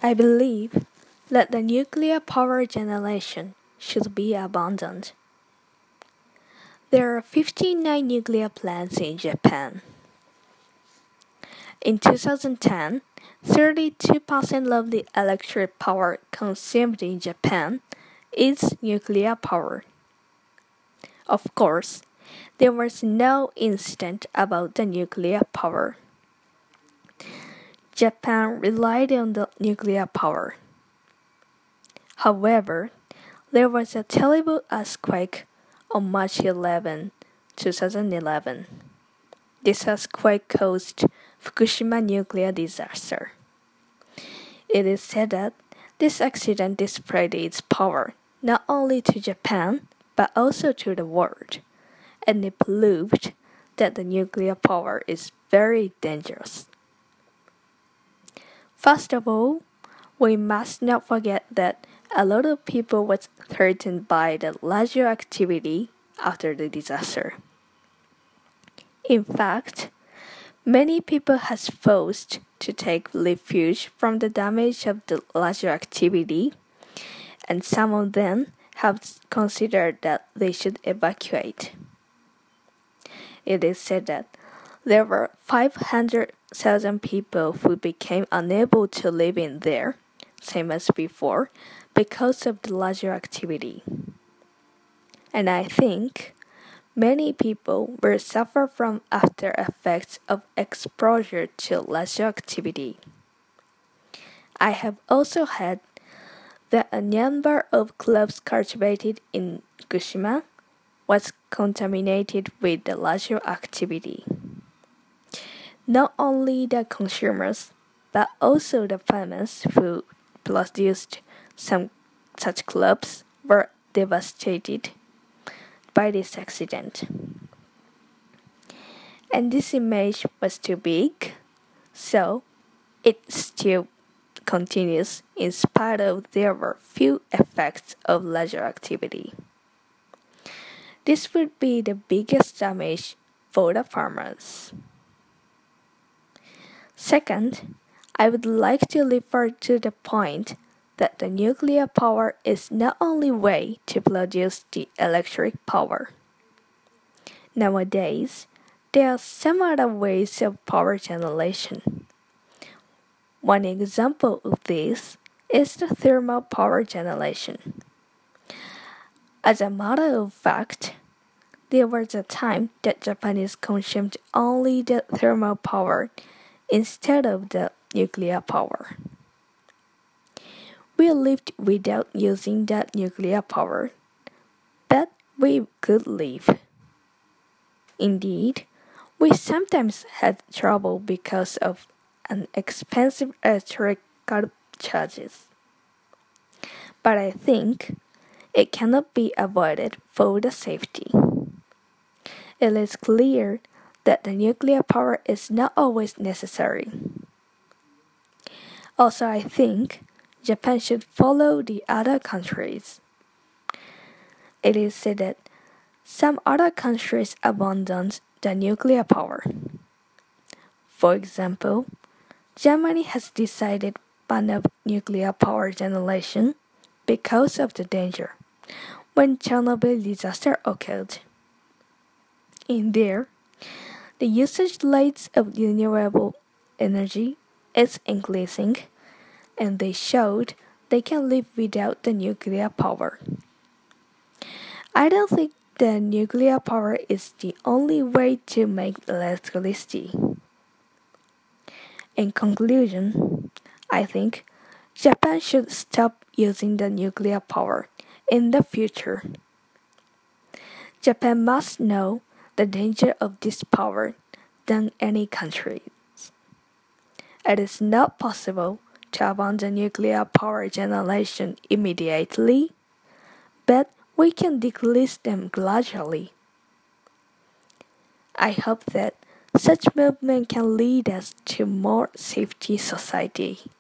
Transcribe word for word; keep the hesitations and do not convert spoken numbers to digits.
I believe that the nuclear power generation should be abandoned. There are fifty-nine nuclear plants in Japan. In two thousand ten, thirty-two percent of the electric power consumed in Japan is nuclear power. Of course, there was no incident about the nuclear power. Japan relied on the nuclear power. However, there was a terrible earthquake on March eleventh, two thousand eleven. This earthquake caused Fukushima nuclear disaster. It is said that this accident displayed its power not only to Japan but also to the world, and it proved that the nuclear power is very dangerous. First of all, we must not forget that a lot of people were threatened by the radioactivity after the disaster. In fact, many people have forced to take refuge from the damage of the radioactivity, and some of them have considered that they should evacuate. It is said that there were five hundred thousand people who became unable to live in there, same as before, because of the radioactivity. And I think many people will suffer from after effects of exposure to radioactivity. I have also heard that a number of crops cultivated in Fukushima was contaminated with the radioactivity. Not only the consumers, but also the farmers who produced some such crops were devastated by this accident. And this image was too big, so it still continues in spite of there were few effects of radioactivity. This would be the biggest damage for the farmers. Second, I would like to refer to the point that the nuclear power is not only way to produce the electric power. Nowadays, there are some other ways of power generation. One example of this is the thermal power generation. As a matter of fact, there was a time that Japanese consumed only the thermal power instead of the nuclear power. We lived without using that nuclear power, but we could live. Indeed, we sometimes had trouble because of an expensive electrical charges. But I think it cannot be avoided for the safety. It is clear that the nuclear power is not always necessary. Also, I think Japan should follow the other countries. It is said that some other countries abandoned the nuclear power. For example, Germany has decided ban of nuclear power generation because of the danger when Chernobyl disaster occurred. In there, the usage rates of renewable energy is increasing, and they showed they can live without the nuclear power. I don't think the nuclear power is the only way to make electricity. In conclusion, I think Japan should stop using the nuclear power in the future. Japan must know the danger of this power than any country. It is not possible to abandon nuclear power generation immediately, but we can decrease them gradually. I hope that such movement can lead us to more safety society.